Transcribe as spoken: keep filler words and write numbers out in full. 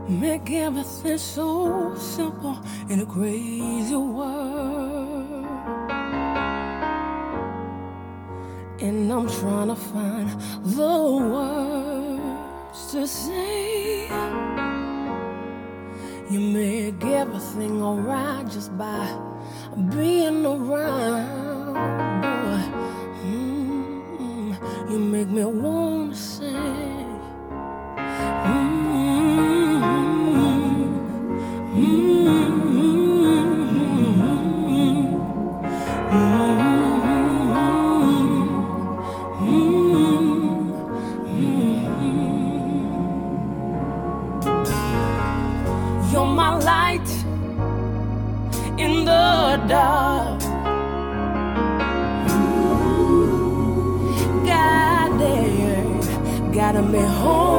Make everything so simple in a crazy world. And I'm trying to find the words to say. You make everything alright just by being around, boy. Mm-hmm. You make me wanna say, mm-hmm. You're my light in the dark, guiding, guiding me home.